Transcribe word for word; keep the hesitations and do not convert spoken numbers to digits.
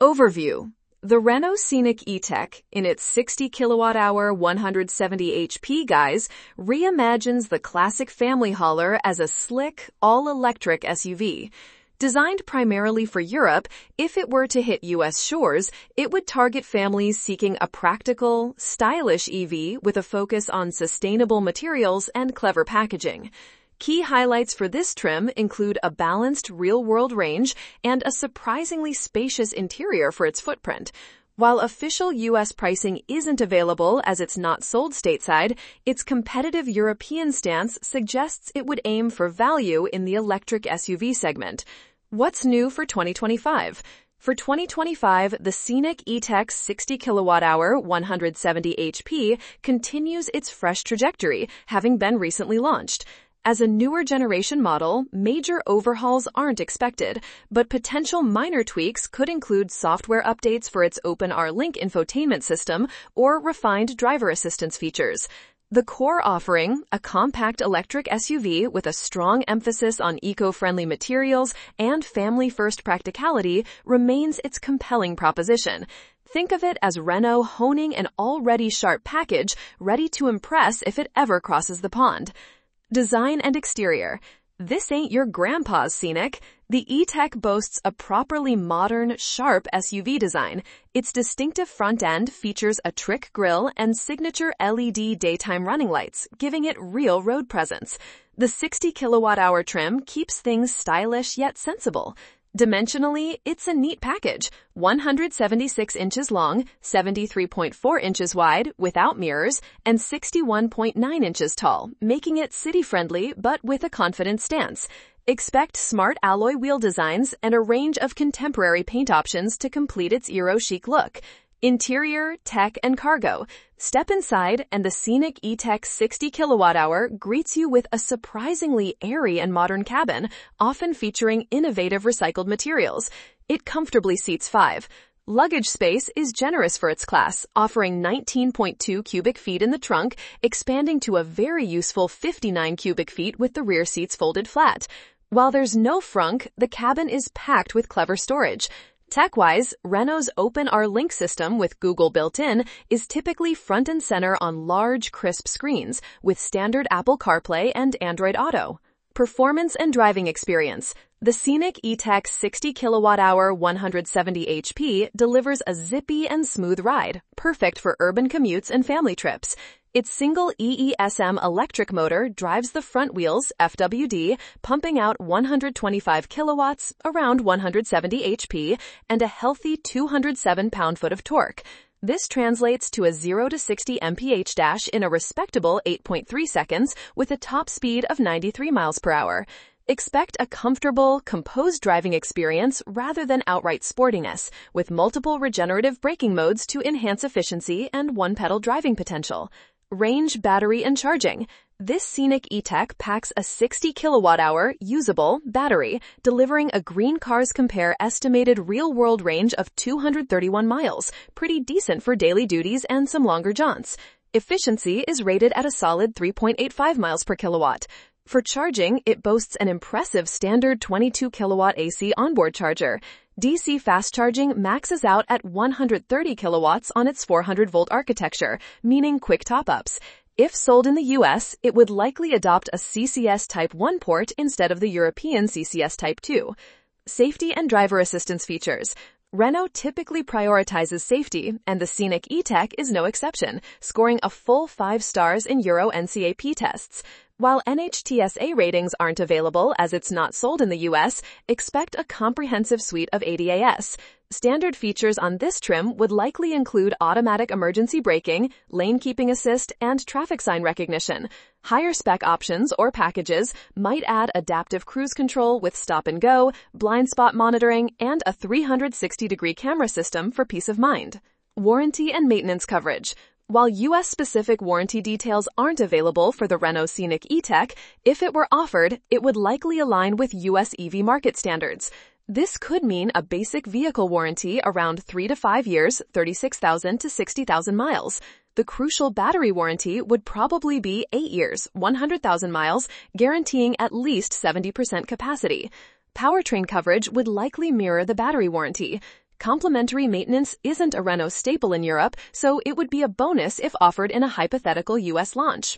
Overview. The Renault Scenic E-Tech, in its sixty kilowatt hour, one hundred seventy H P guise, reimagines the classic family hauler as a slick, all-electric S U V. Designed primarily for Europe, if it were to hit U S shores, it would target families seeking a practical, stylish E V with a focus on sustainable materials and clever packaging. Key highlights for this trim include a balanced real-world range and a surprisingly spacious interior for its footprint. While official U S pricing isn't available as it's not sold stateside, its competitive European stance suggests it would aim for value in the electric S U V segment. What's new for twenty twenty-five? For twenty twenty-five, the Scenic E-Tech sixty kilowatt hour, one hundred seventy H P continues its fresh trajectory, having been recently launched. As a newer generation model, major overhauls aren't expected, but potential minor tweaks could include software updates for its OpenR-Link infotainment system or refined driver assistance features. The core offering, a compact electric S U V with a strong emphasis on eco-friendly materials and family-first practicality, remains its compelling proposition. Think of it as Renault honing an already sharp package, ready to impress if it ever crosses the pond. Design and exterior. This ain't your grandpa's Scenic. The E-Tech boasts a properly modern, sharp S U V design. Its distinctive front end features a trick grille and signature L E D daytime running lights, giving it real road presence. The sixty kilowatt hour trim keeps things stylish yet sensible. Dimensionally, it's a neat package. one hundred seventy-six inches long, seventy-three point four inches wide without mirrors, and sixty-one point nine inches tall, making it city-friendly but with a confident stance. Expect smart alloy wheel designs and a range of contemporary paint options to complete its Euro-chic look. Interior, tech, and cargo. Step inside and the Scenic E-Tech sixty kilowatt hour greets you with a surprisingly airy and modern cabin, often featuring innovative recycled materials. It comfortably seats five. Luggage space is generous for its class, offering nineteen point two cubic feet in the trunk, expanding to a very useful fifty-nine cubic feet with the rear seats folded flat. While there's no frunk, the cabin is packed with clever storage. Tech-wise, Renault's OpenR-Link system with Google built in is typically front and center on large, crisp screens with standard Apple CarPlay and Android Auto. Performance and driving experience. The Scenic E-Tech sixty kilowatt hour, one hundred seventy H P delivers a zippy and smooth ride, perfect for urban commutes and family trips. Its single E E S M electric motor drives the front wheels, F W D, pumping out one hundred twenty-five kilowatts, around one hundred seventy H P, and a healthy two hundred seven pound-foot of torque. This translates to a zero to sixty M P H dash in a respectable eight point three seconds with a top speed of ninety-three miles per hour. Expect a comfortable, composed driving experience rather than outright sportiness, with multiple regenerative braking modes to enhance efficiency and one-pedal driving potential. Range, battery, and charging. This Scenic E-Tech packs a sixty kilowatt hour usable battery, delivering a Green Cars Compare estimated real-world range of two hundred thirty-one miles, pretty decent for daily duties and some longer jaunts. Efficiency is rated at a solid three point eight five miles per kilowatt. For charging, it boasts an impressive standard twenty-two kilowatt A C onboard charger. D C fast charging maxes out at one hundred thirty kilowatts on its four hundred volt architecture, meaning quick top-ups. If sold in the U S, it would likely adopt a C C S Type one port instead of the European C C S Type two. Safety and driver assistance features. Renault typically prioritizes safety, and the Scenic E-Tech is no exception, scoring a full five stars in Euro N C A P tests. While N H T S A ratings aren't available as it's not sold in the U S, expect a comprehensive suite of A D A S. Standard features on this trim would likely include automatic emergency braking, lane keeping assist, and traffic sign recognition. Higher spec options or packages might add adaptive cruise control with stop and go, blind spot monitoring, and a three hundred sixty degree camera system for peace of mind. Warranty and maintenance coverage. While U S-specific warranty details aren't available for the Renault Scenic E-Tech, if it were offered, it would likely align with U S E V market standards. This could mean a basic vehicle warranty around three to five years, thirty-six thousand to sixty thousand miles. The crucial battery warranty would probably be eight years, one hundred thousand miles, guaranteeing at least seventy percent capacity. Powertrain coverage would likely mirror the battery warranty. Complimentary maintenance isn't a Renault staple in Europe, so it would be a bonus if offered in a hypothetical U S launch.